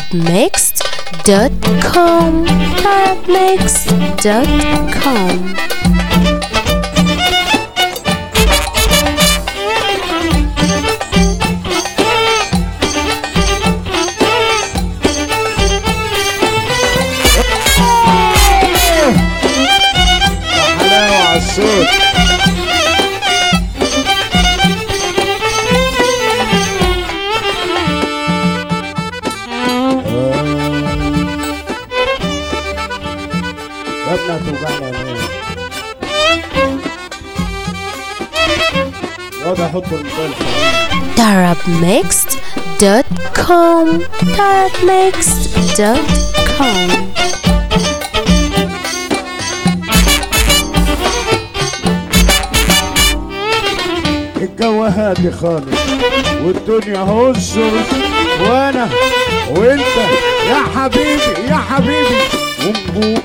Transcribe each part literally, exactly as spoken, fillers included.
mixed dot com tarab mixed dot com. حلاوة عالصوت. ربنا توجعنا ليه؟ يقعد يحط الموبايل tarab mixed dot com tarab mixed dot com. الجو هادي خالص والدنيا هز وانا وانت يا حبيبي يا حبيبي ونجوم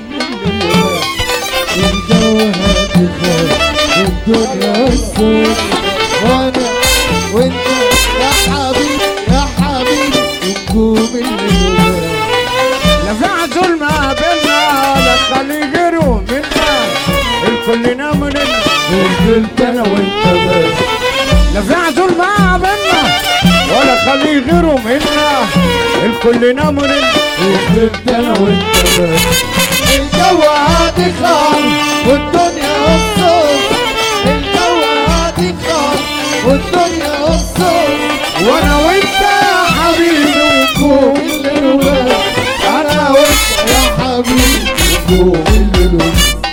الجو هادي خالص والدنيا هز وانا وانت يا حبيبي يا حبيبي ونجوم الليل. لا في عزول ما بينا ولا خلي غيره منا الكل نامنا وفضلت انا وانت بس. لا في عزول ما بينا ولا خلي غيره منا الكل نامنا وفضلت انا وانت بس. الجو هادي خالص والدنيا هصوص. الجو هادي خالص والدنيا هصوص وانا وانت يا حبيبي ونجوم الليل. انا وانت يا حبيبي ونجوم الليل.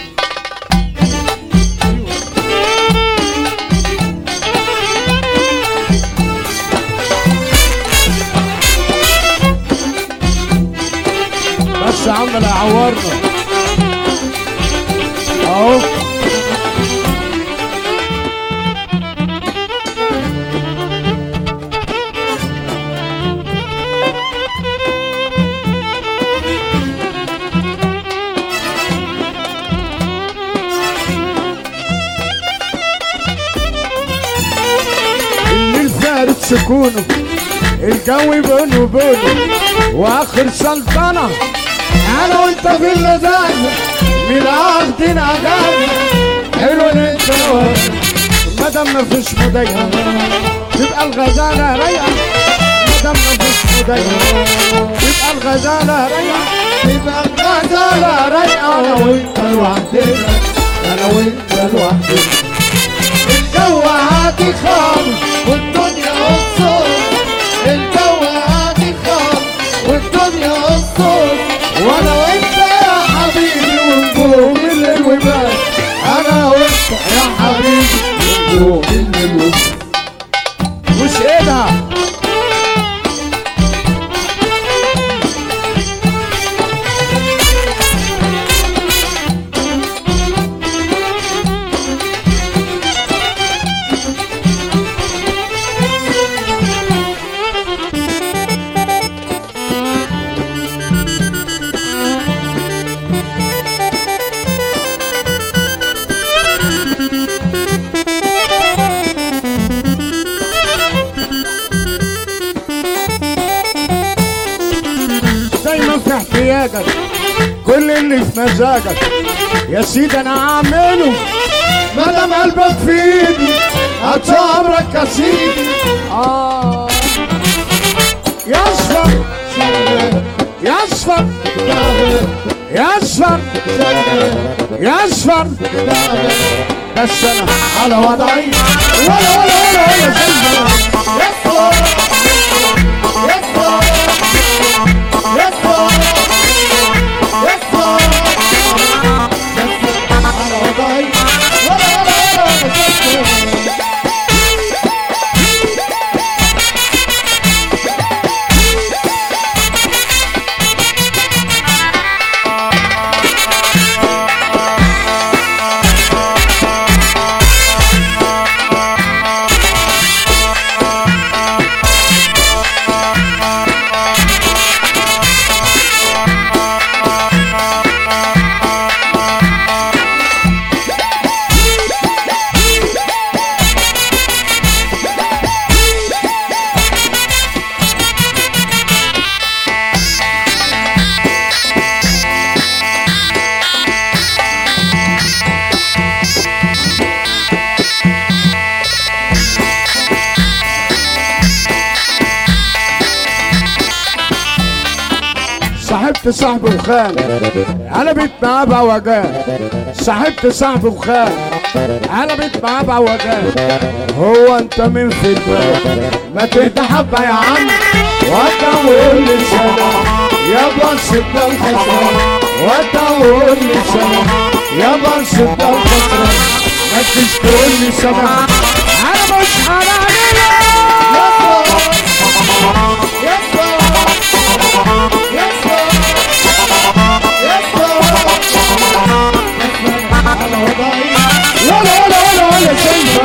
بس يا عم لا عورنا اهو. الليل فارد سكونه الجو بونه بونه واخر سلطنه انا وانت في اللذاذه من اخدنا اجازه. حلو ان انت مادام مفيش مضايقه تبقى الغزاله رايقه. مادام مفيش مضايقه تبقى الغزاله رايقه. تبقى الغزاله رايقه. انا وانت لوحدنا انا وانت لوحدنا. الجو هادي خالص والدنيا هصوص. الجو هادي خالص والدنيا هصوص وانا وانت يا حبيبي ونجوم الليل وبس. انا وانت يا حبيبي ونجوم الليل وبس. مش ايه ده؟ في احتياجك كل اللي في مزاجك يا سيدي انا هعمله مادام قلبك في ايدي. هات امرك يا سيدي. اه يا اصفر يا اصفر يا اصفر يا اصفر بس انا على وضعي ولا ولا ولا ولا زي يا صاحبت صاحبي وخان قلبت معاه بعوجان. صاحبت صاحبي وخان قلبت معاه بعوجان. هو انت مين في البلد ما تهدى حبه يا عم وتقول لي سلام يابا سيبنا الخسران. وتقول لي سلام يابا سيبنا الخسران. ما تجيش تقول لي سلام انا مش حرامي. ولا ولا ولا ولا شيء.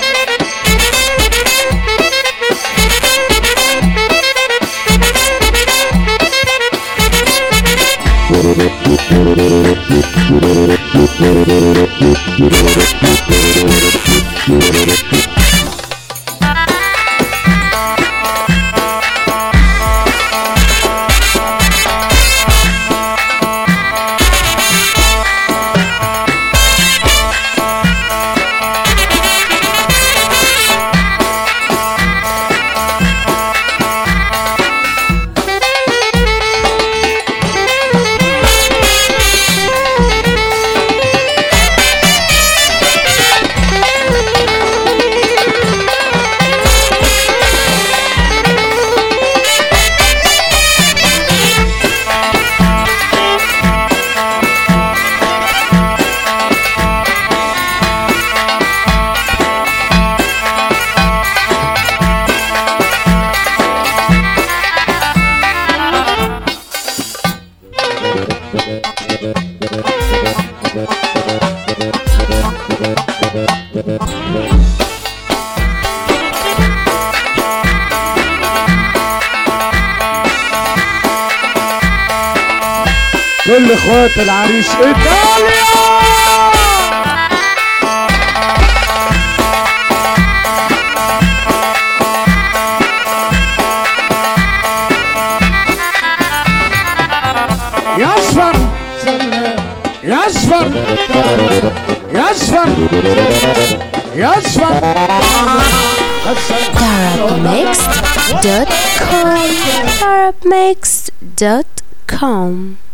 كل اخوات العريس ايطاليا. يا اصفر يا اصفر يا اصفر يا اصفر. Tarabmixed dot com Tarabmixed dot com